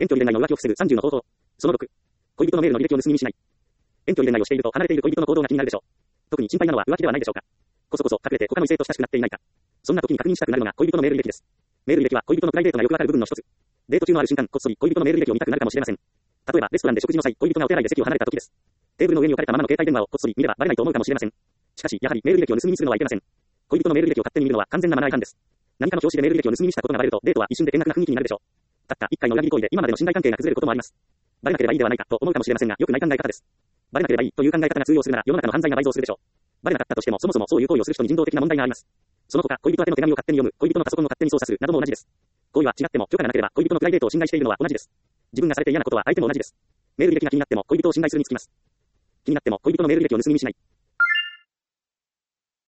遠距離恋愛の浮気を防ぐ30の方法。その6。恋人のメールの履歴を盗み見しない。遠距離恋愛をしていると離れている恋人の行動が気になるでしょう。特に心配なのは浮気ではないでしょうか。こそこそ隠れて他の異性と親しくなっていないか。そんな時に確認したくなるのが恋人のメール履歴です。メール履歴は恋人のプライベートがよくわかる部分の一つ。デート中のある瞬間、こっそり恋人のメール履歴を見たくなるかもしれません。例えばレストランで食事の際、恋人がお手洗いで席を離れた時です。テーブルの上に置かれたままの携帯電話をこっそり見ればバレないと思うかもしれません。しかしやはりメール履歴を盗み見するのはいけません。恋人のメール履歴を勝手に見るのは完全なマナー違反です。何かの表紙でメール履歴を盗み見したことがバレるとデートは一瞬で険悪な雰囲気になるでしょう。たった一回の裏切り行為で今までの信頼関係が崩れることもあります。バレなければいいではないかと思うかもしれませんが、良くない考え方です。バレなければいいという考え方が通用するなら世の中の犯罪が倍増するでしょう。バレなかったとしてもそもそもそういう行為をする人に人道的な問題があります。その他、恋人宛ての手紙を勝手に読む、恋人のパソコンを勝手に操作するなども同じです。行為は違っても許可がなければ恋人のプライベートを侵害しているのは同じです。自分がされて嫌なことは相手も同じです。メール履歴が気になっても恋人を信頼するにつきます。気になっても恋人のメール履歴を盗み見しない。